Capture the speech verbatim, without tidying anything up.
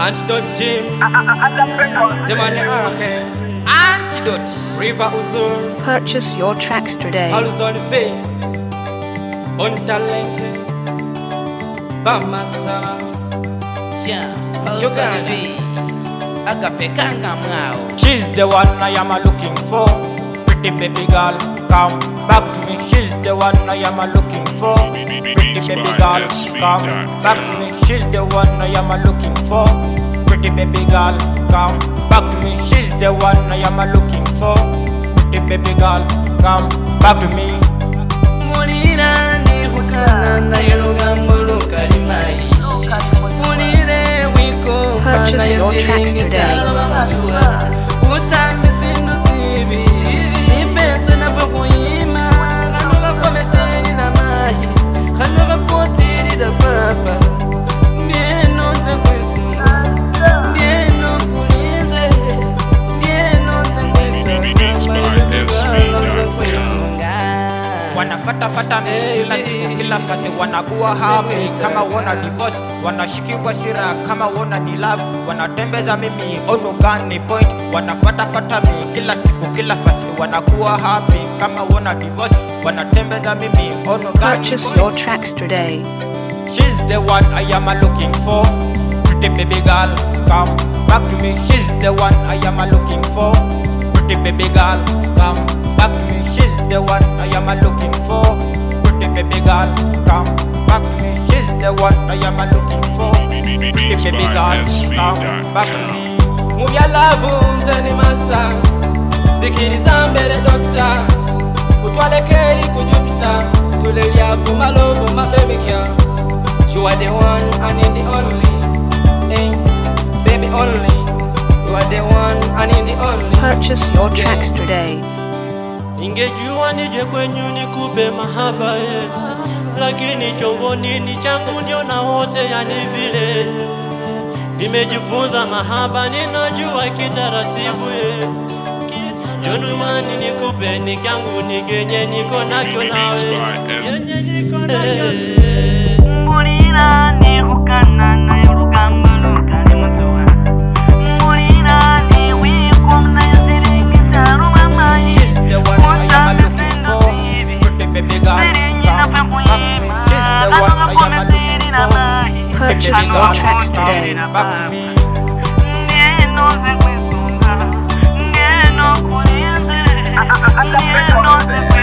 Antidote Jim, Demane Arke, Antidote, River Uzur. Purchase your tracks today. Aluzon Pay, Untalented, Bamasa, she's the one I am a looking for. Pretty baby girl, come back to me. She's the one I am a looking for. Pretty baby girl, come back to me. She's the one I am a looking for. Pretty baby girl, come back to me. She's the one I am a looking for. Pretty baby girl, come back to me. Purchase your tracks today. Wanafata fata mi kila siku kila fasi wanakuwa happy kama wana divorce wanashikiwa sira kama wana ni love wanatembeza mimi ono gani point wanafata fata mi kila siku kila fasi wanakuwa happy kama wana divorce wanatembeza mimi ono gani Purchase your tracks today. She's the one I am a looking for. Pretty baby girl, come back to me. She's the one I am a looking for. Pretty baby girl, come back to me. She's the one I am a looking for. Pretty baby girl, come back to me. She's the one I am a looking for. Pretty baby girl, come back to me. Move your love, Zeni Master. Zikiriza mbele doctor. Kutwale keri kujupita. Tulelia vuma love, my baby girl. You are the one and the only. Hey, baby only. You are the one and the only. Purchase your tracks today. Ningejua nije kwenyu nikupe mahaba ye, lakini chomboni ni changu ndio na wote yani vile. Nimejifunza mahaba ninajua kitaratibu ye. Jonumani nikupe ni kyangu ni kenye niko nakyo nawe. Kenye niko nakyo. Murira ni hukana na yurugamba lukani mutuwa. Murira ni wikum na yasiringi saruma mai. She's the one I am a looking for. Pretty baby girl, come back to me. She's the one I am a looking for. Purchase your tracks today. Back to me. Ngeno zekwisunga, ngeno kulize, ngeno zekwisunga.